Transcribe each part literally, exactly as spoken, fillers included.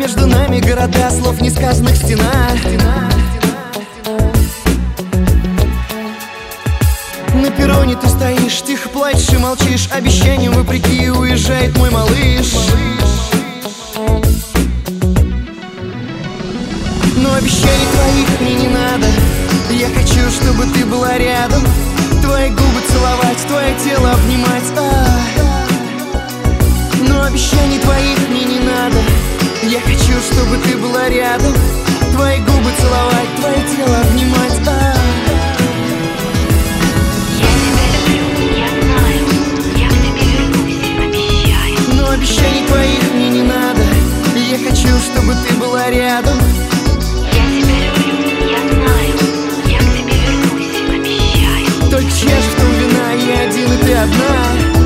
между нами города, слов несказанных стена. На перроне ты стоишь, тихо плачешь и молчишь. Обещанием вопреки уезжает мой малыш. Но обещаний твоих мне не надо. Я хочу, чтобы ты была рядом. Твои губы целовать, твое тело обнимать. а. Но обещаний твоих мне не надо. Я хочу, чтобы ты была рядом. Твои губы целовать, твое тело обнимать. а. Но обещаний твоих мне не надо. Я хочу, чтобы ты была рядом. Я тебя люблю, я знаю. Я к тебе вернусь, обещаю. Только чья же в том вина? Я один и ты одна.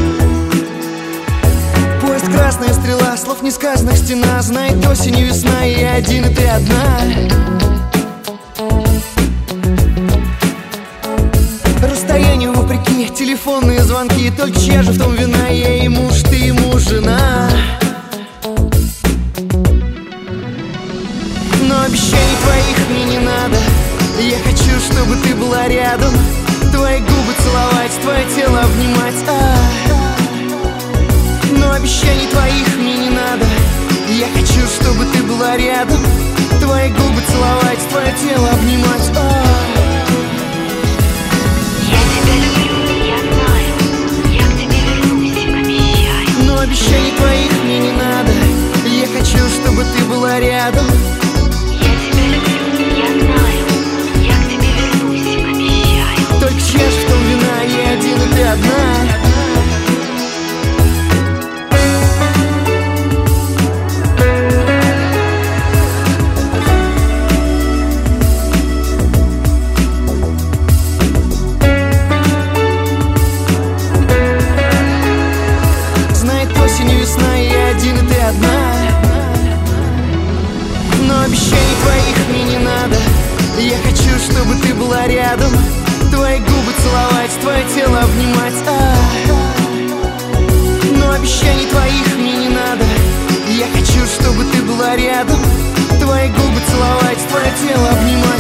Поезд красная стрела, слов несказанных стена. Знает осень и весна, и я один и ты одна. Расстоянию вопреки, телефонные звонки. Только чья же в том вина? Я ей муж, ты ему жена. Но обещаний твоих мне не надо. Я хочу, чтобы ты была рядом. Твои губы целовать, твое тело обнимать. а. Но обещаний твоих мне не надо. Я хочу, чтобы ты была рядом. Твои губы целовать, твое тело обнимать. а. Я тебя люблю, я знаю. Я к тебе вернусь, обещаю. Но обещаний твоих мне не надо. Я хочу, чтобы ты была рядом. Я тебя люблю, я знаю. Я к тебе вернусь, обещаю. Только чья же в том вина? Я один и ты одна. Но обещаний твоих мне не надо. Я хочу, чтобы ты была рядом. Твои губы целовать, твое тело обнимать. а. Но обещаний твоих мне не надо. Я хочу, чтобы ты была рядом. Твои губы целовать, твое тело обнимать.